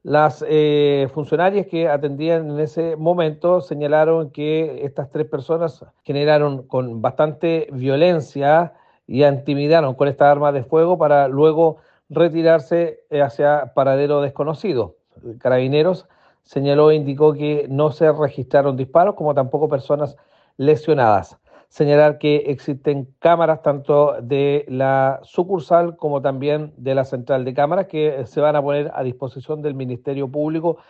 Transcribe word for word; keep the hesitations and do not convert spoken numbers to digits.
Las eh, funcionarias que atendían en ese momento señalaron que estas tres personas generaron con bastante violencia y intimidaron con esta arma de fuego para luego retirarse hacia paradero desconocido. Carabineros señaló e indicó que no se registraron disparos como tampoco personas lesionadas. Señalar que existen cámaras tanto de la sucursal como también de la central de cámaras que se van a poner a disposición del Ministerio Público